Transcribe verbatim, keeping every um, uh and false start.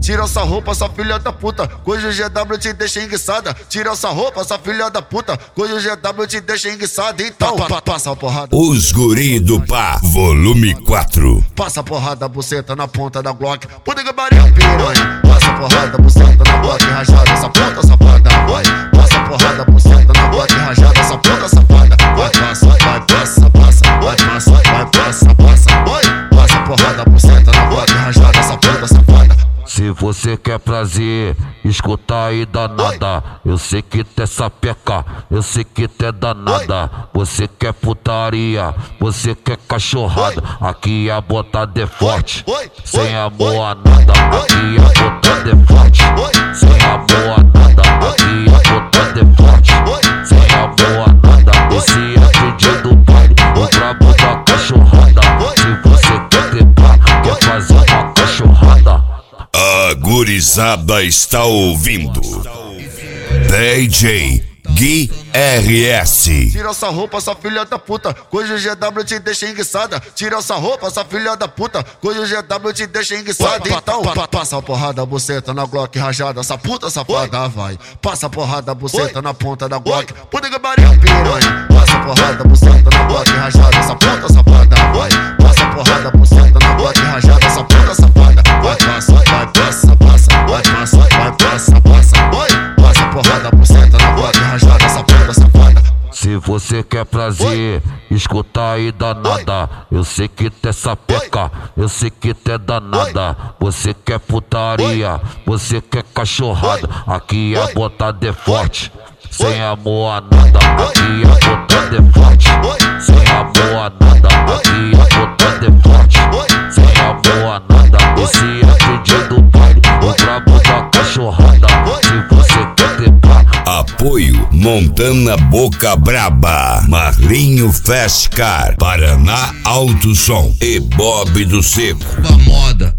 tira essa roupa, essa filha da puta, hoje o G W te deixa enguiçada. Tira essa roupa, essa filha da puta, hoje o G W te deixa enguiçada. Então pa, pa, passa a porrada. Os guri do pá, volume quatro. Passa a porrada, buceta na ponta da Glock. Puta que pariu, piranha. Passa a porrada, buceta na Glock, rajada essa ponta safada. Vai, passa a porrada, buceta na Glock, rajada essa ponta safada. Vai, passa, vai, passa, passa, vai, passa, vai, passa, passa. Vai, passa a porrada, buceta na Glock, rajada essa ponta safada. Se você quer prazer, escuta aí danada. Eu sei que tu é sapeca, eu sei que tu é danada. Você quer putaria, você quer cachorrada. Aqui a botada é forte, sem amor a nada. Aqui a botada é forte, sem amor a nada. Aqui a botada é forte, sem amor a nada. Esse é pedido do baile, o brabo da cachorrada. Se você quer trepar, quer fazer uma cachorrada. A gurizada está ouvindo D J Gui R S. Tira essa roupa, essa filha da puta, hoje o G W te deixa enguiçada. Tira essa roupa, essa filha da puta, hoje o G W te deixa enguiçada. Então pa, pa, passa a porrada, buceta na Glock, rajada essa puta safada. Vai, passa a porrada, buceta na ponta da Glock. Puta que pariu, piranha. Passa a porrada, buceta na Glock, rajada essa puta safada. Vai, passa a porrada, buceta na Glock, rajada essa puta safada. Vai, passa, vai, passa, passa, vai, passa, vai, passa, passa. Vai, passa a porrada, buceta na Glock, rajada essa puta safada. Se você quer prazer, escuta aí danada. Eu sei que tu é sapeca, eu sei que tu é danada. Você quer putaria, você quer cachorrada. Aqui a botada é forte, sem amor a nada. Aqui a botada é forte, sem amor a nada. Aqui a botada é forte, sem amor a nada. Esse é pedido do baile, o brabo da cachorrada. Se você quer trepar, apoio Montana Boca Braba, Marlinho Fast Car, Paraná Alto Som e Bob do Seco. A moda